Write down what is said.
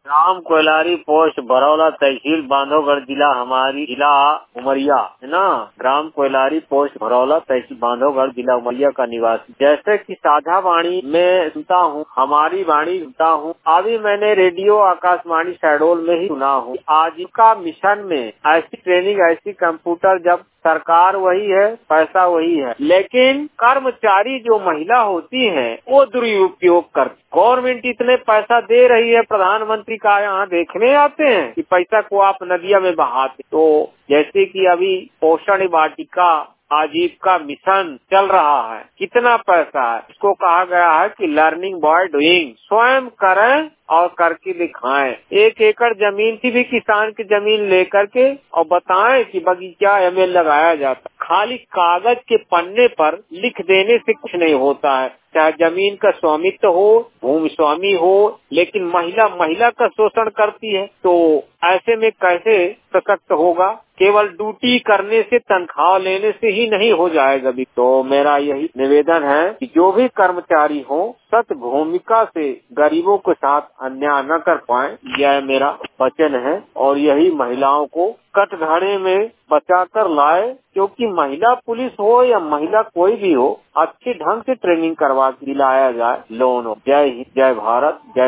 ग्राम Koylari post Baraula तहसील बांधवगढ़ जिला उमरिया है ना। ग्राम कोयलारी पोस्ट बरौला तहसील बांधवगढ़ जिला उमरिया का निवासी। जैसे कि साझा वाणी में सुनता हूँ, हमारी वाणी सुनता हूँ, अभी मैंने रेडियो आकाशवाणी शहडोल में ही सुना हूँ। आजीविका मिशन में ऐसी ट्रेनिंग, ऐसी कंप्यूटर, जब सरकार वही है, पैसा वही है, लेकिन कर्मचारी जो महिला होती है वो दुरुपयोग करती। गवर्नमेंट इतने पैसा दे रही है, प्रधानमंत्री का यहाँ देखने आते हैं कि पैसा को आप नदिया में बहाते। तो जैसे कि अभी पोषण वाटिका आजीविका मिशन चल रहा है, कितना पैसा है। इसको कहा गया है कि लर्निंग बाय डूइंग, स्वयं करें और करके दिखाएं। 1 एकड़ जमीन की भी किसान की जमीन लेकर के और बताएं कि बगीचा में लगाया जाता। खाली कागज के पन्ने पर लिख देने से कुछ नहीं होता है। चाहे जमीन का स्वामित्व हो, भूमि स्वामी हो, लेकिन महिला का शोषण करती है, तो ऐसे में कैसे सशक्त होगा। केवल ड्यूटी करने से, तनख्वाह लेने से ही नहीं हो जाएगा भी। तो मेरा यही निवेदन है कि जो भी कर्मचारी हो, सत भूमिका से गरीबों के साथ अन्याय न कर पाए, यह मेरा वचन है। और यही महिलाओं को कटघरे में बचा कर लाए, क्योंकि महिला पुलिस हो या महिला कोई भी हो, अच्छे ढंग से ट्रेनिंग करवा के दिलाया जाए, लोन हो। जय हिंद, जय भारत, जय